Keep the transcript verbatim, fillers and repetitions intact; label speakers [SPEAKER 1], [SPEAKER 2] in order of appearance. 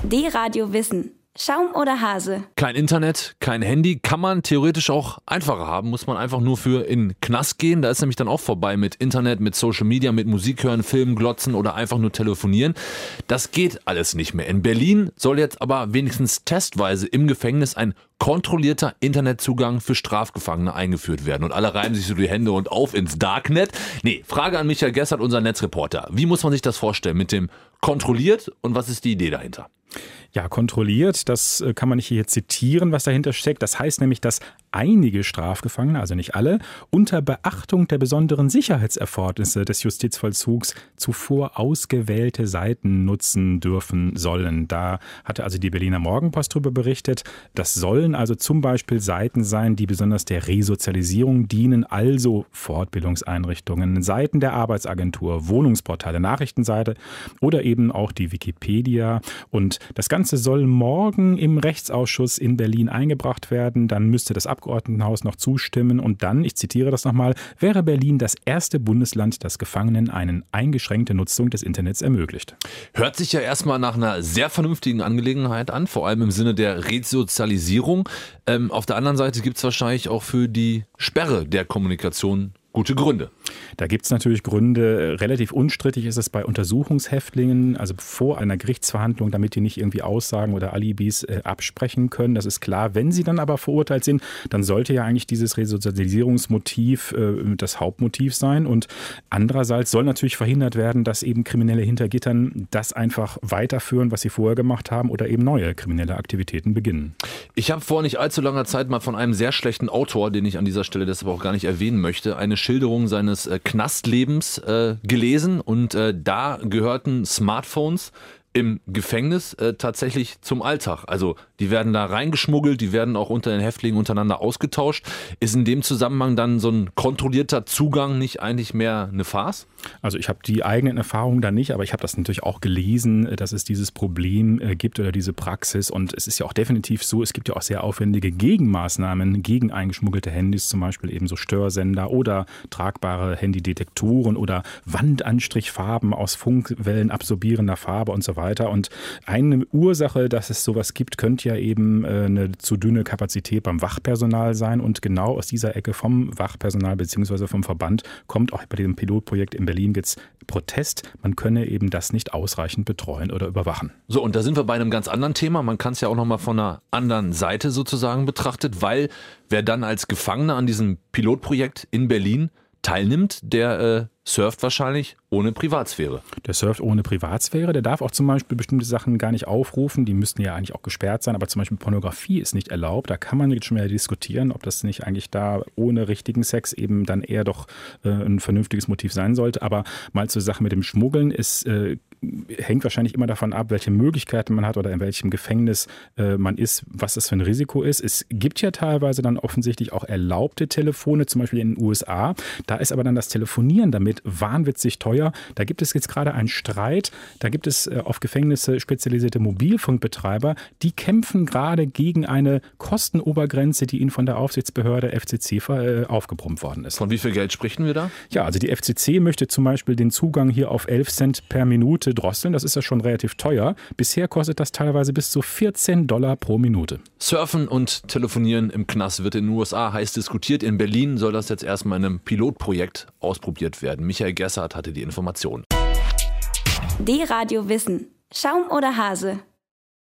[SPEAKER 1] D-Radio Wissen. Schaum oder Hase?
[SPEAKER 2] Kein Internet, kein Handy, kann man theoretisch auch einfacher haben, muss man einfach nur für in den Knast gehen. Da ist nämlich dann auch vorbei mit Internet, mit Social Media, mit Musik hören, Filmen, glotzen oder einfach nur telefonieren. Das geht alles nicht mehr. In Berlin soll jetzt aber wenigstens testweise im Gefängnis ein kontrollierter Internetzugang für Strafgefangene eingeführt werden. Und alle reiben sich so die Hände und auf ins Darknet. Nee, Frage an Michael Gessert, unser Netzreporter. Wie muss man sich das vorstellen mit dem kontrolliert und was ist die Idee dahinter?
[SPEAKER 3] Ja, kontrolliert, das kann man nicht hier zitieren, was dahinter steckt. Das heißt nämlich, dass einige Strafgefangene, also nicht alle, unter Beachtung der besonderen Sicherheitserfordernisse des Justizvollzugs zuvor ausgewählte Seiten nutzen dürfen sollen. Da hatte also die Berliner Morgenpost darüber berichtet. Das sollen also zum Beispiel Seiten sein, die besonders der Resozialisierung dienen, also Fortbildungseinrichtungen, Seiten der Arbeitsagentur, Wohnungsportale, Nachrichtenseite oder eben auch die Wikipedia. Und das Ganze soll morgen im Rechtsausschuss in Berlin eingebracht werden. Dann müsste das Abgeordnetenhaus noch zustimmen. Und dann, ich zitiere das nochmal, wäre Berlin das erste Bundesland, das Gefangenen eine eingeschränkte Nutzung des Internets ermöglicht.
[SPEAKER 2] Hört sich ja erstmal nach einer sehr vernünftigen Angelegenheit an, vor allem im Sinne der Resozialisierung. Ähm, auf der anderen Seite gibt es wahrscheinlich auch für die Sperre der Kommunikation gute Gründe.
[SPEAKER 3] Da gibt es natürlich Gründe. Relativ unstrittig ist es bei Untersuchungshäftlingen, also vor einer Gerichtsverhandlung, damit die nicht irgendwie Aussagen oder Alibis äh, absprechen können. Das ist klar. Wenn sie dann aber verurteilt sind, dann sollte ja eigentlich dieses Resozialisierungsmotiv äh, das Hauptmotiv sein. Und andererseits soll natürlich verhindert werden, dass eben Kriminelle hinter Gittern das einfach weiterführen, was sie vorher gemacht haben oder eben neue kriminelle Aktivitäten beginnen.
[SPEAKER 2] Ich habe vor nicht allzu langer Zeit mal von einem sehr schlechten Autor, den ich an dieser Stelle deshalb auch gar nicht erwähnen möchte, eine Schilderung seines äh, Knastlebens äh, gelesen und äh, da gehörten Smartphones im Gefängnis äh, tatsächlich zum Alltag. Also die werden da reingeschmuggelt, die werden auch unter den Häftlingen untereinander ausgetauscht. Ist in dem Zusammenhang dann so ein kontrollierter Zugang nicht eigentlich mehr eine Farce?
[SPEAKER 3] Also ich habe die eigenen Erfahrungen da nicht, aber ich habe das natürlich auch gelesen, dass es dieses Problem äh, gibt oder diese Praxis. Und es ist ja auch definitiv so, es gibt ja auch sehr aufwendige Gegenmaßnahmen gegen eingeschmuggelte Handys, zum Beispiel eben so Störsender oder tragbare Handydetektoren oder Wandanstrichfarben aus Funkwellen absorbierender Farbe und so weiter. Weiter. Und eine Ursache, dass es sowas gibt, könnte ja eben äh, eine zu dünne Kapazität beim Wachpersonal sein. Und genau aus dieser Ecke vom Wachpersonal bzw. vom Verband kommt auch bei diesem Pilotprojekt in Berlin jetzt Protest. Man könne eben das nicht ausreichend betreuen oder überwachen.
[SPEAKER 2] So, und da sind wir bei einem ganz anderen Thema. Man kann es ja auch nochmal von einer anderen Seite sozusagen betrachtet, weil wer dann als Gefangener an diesem Pilotprojekt in Berlin teilnimmt, der äh, surft wahrscheinlich ohne Privatsphäre.
[SPEAKER 3] Der surft ohne Privatsphäre, der darf auch zum Beispiel bestimmte Sachen gar nicht aufrufen, die müssten ja eigentlich auch gesperrt sein, aber zum Beispiel Pornografie ist nicht erlaubt. Da kann man jetzt schon mal diskutieren, ob das nicht eigentlich da ohne richtigen Sex eben dann eher doch äh, ein vernünftiges Motiv sein sollte. Aber mal zur Sache mit dem Schmuggeln ist äh, hängt wahrscheinlich immer davon ab, welche Möglichkeiten man hat oder in welchem Gefängnis äh, man ist, was das für ein Risiko ist. Es gibt ja teilweise dann offensichtlich auch erlaubte Telefone, zum Beispiel in den U S A. Da ist aber dann das Telefonieren damit wahnwitzig teuer. Da gibt es jetzt gerade einen Streit. Da gibt es äh, auf Gefängnisse spezialisierte Mobilfunkbetreiber, die kämpfen gerade gegen eine Kostenobergrenze, die ihnen von der Aufsichtsbehörde F C C äh, aufgebrummt worden ist.
[SPEAKER 2] Von wie viel Geld sprechen wir da?
[SPEAKER 3] Ja, also die F C C möchte zum Beispiel den Zugang hier auf elf Cent per Minute drosseln. Das ist ja schon relativ teuer. Bisher kostet das teilweise bis zu vierzehn Dollar pro Minute.
[SPEAKER 2] Surfen und Telefonieren im Knast wird in den U S A heiß diskutiert. In Berlin soll das jetzt erstmal in einem Pilotprojekt ausprobiert werden. Michael Gessert hatte die Informationen.
[SPEAKER 1] D-Radio Wissen. Schaum oder Hase?